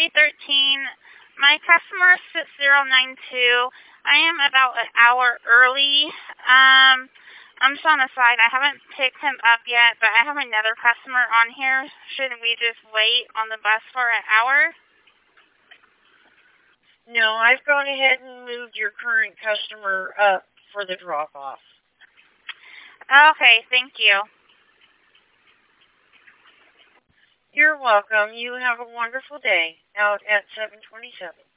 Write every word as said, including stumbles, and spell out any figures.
three thirteen. My customer is six zero nine two. I am about an hour early. Um, I'm just on the side. I haven't picked him up yet, but I have another customer on here. Should we just wait on the bus for an hour? No, I've gone ahead and moved your current customer up for the drop-off. Okay, thank you. You're welcome. You have a wonderful day out at seven twenty-seven.